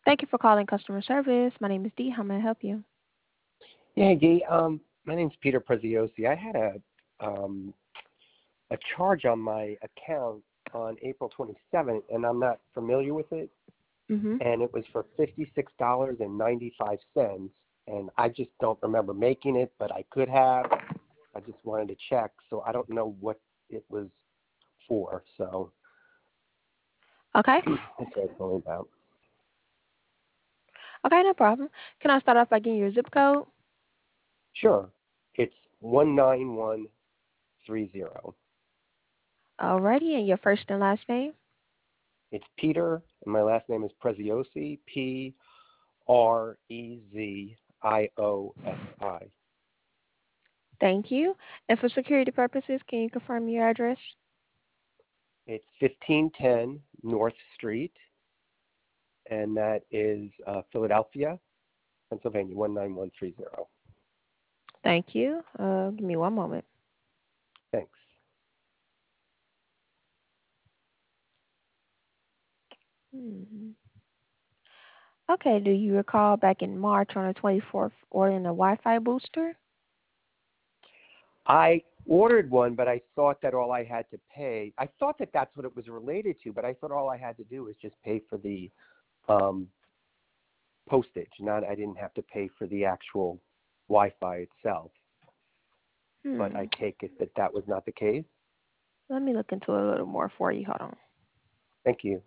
Thank you for calling customer service. My name is Dee. How may I help you? Yeah, Dee. My name's Peter Preziosi. I had a charge on my account on April 27th, and I'm not familiar with it. Mm-hmm. And it was for $56.95, and I just don't remember making it, but I could have. I just wanted to check, so I don't know what it was for. So Okay. that's what I'm calling about. Okay, no problem. Can I start off by getting your zip code? Sure, it's 19130. Alrighty, and your first and last name? It's Peter, and my last name is Preziosi, Preziosi. Thank you. And for security purposes, can you confirm your address? It's 1510 North Street, and that is Philadelphia, Pennsylvania, 19130. Thank you. Give me one moment. Thanks. Hmm. Okay, do you recall back in March on the 24th ordering a Wi-Fi booster? I ordered one, but I thought that all I had to pay, I thought that that's what it was related to, but I thought all I had to do was just pay for the um, postage. I didn't have to pay for the actual Wi-Fi itself. But Hmm. I take it that that was not the case. Let me look into it a little more for you. Hold on. Thank you.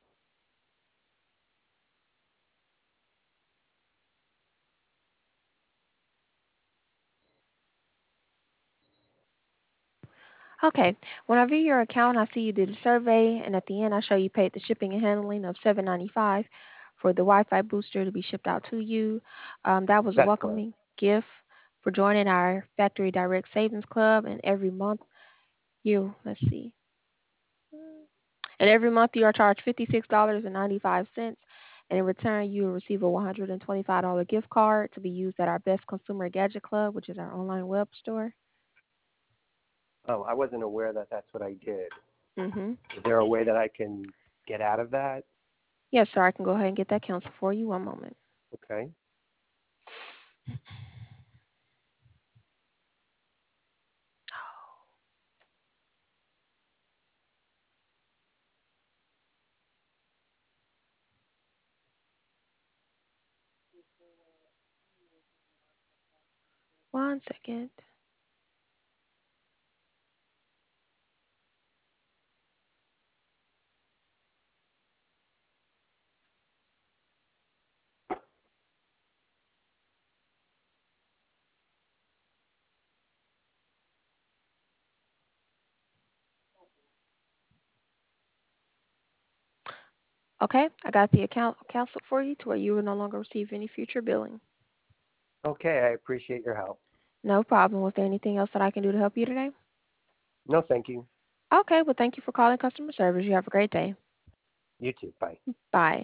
Okay. When I view your account, I see you did a survey, and at the end, I show you paid the shipping and handling of $7.95 for the Wi-Fi booster to be shipped out to you. That was a That's correct. welcoming gift for joining our Factory Direct Savings Club, and every month let's see, and every month you are charged $56.95, and in return, you will receive a $125 gift card to be used at our Best Consumer Gadget Club, which is our online web store. Oh, I wasn't aware that that's what I did. Mm-hmm. Is there a way that I can get out of that? Yes, sir. I can go ahead and get that canceled for you. One moment. Okay. One second. Okay, I got the account canceled for you to where you will no longer receive any future billing. Okay, I appreciate your help. No problem. Was there anything else that I can do to help you today? No, thank you. Okay, well, thank you for calling customer service. You have a great day. You too. Bye. Bye.